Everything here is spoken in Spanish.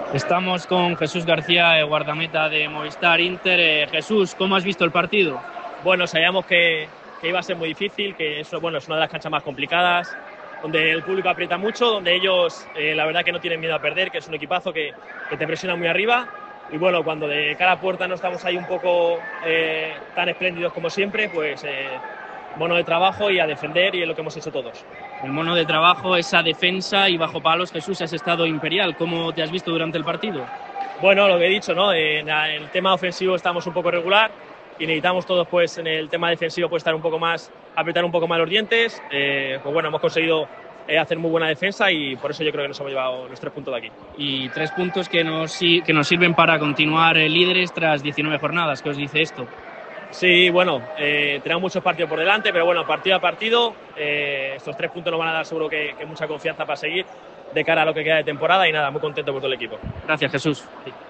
Estamos con Jesús García, guardameta de Movistar Inter. Jesús, ¿cómo has visto el partido? Bueno, sabíamos que iba a ser muy difícil, que eso, bueno, es una de las canchas más complicadas, donde el público aprieta mucho, donde ellos la verdad que no tienen miedo a perder, que es un equipazo que te presiona muy arriba. Y bueno, cuando de cara a puerta no estamos ahí un poco tan espléndidos como siempre, pues mono de trabajo y a defender, y es lo que hemos hecho todos. El mono de trabajo, esa defensa y bajo palos. Jesús, has estado imperial. ¿Cómo te has visto durante el partido? Bueno, lo que he dicho, ¿no? En el tema ofensivo estamos un poco regular y necesitamos todos, pues, en el tema defensivo, pues, estar un poco más, apretar un poco más los dientes. Pues bueno, hemos conseguido hacer muy buena defensa y por eso yo creo que nos hemos llevado los 3 puntos de aquí. Y 3 puntos que nos sirven para continuar líderes tras 19 jornadas. ¿Qué os dice esto? Sí, bueno, tenemos muchos partidos por delante, pero bueno, partido a partido, estos 3 puntos nos van a dar seguro que mucha confianza para seguir de cara a lo que queda de temporada y nada, muy contento por todo el equipo. Gracias, Jesús. Sí.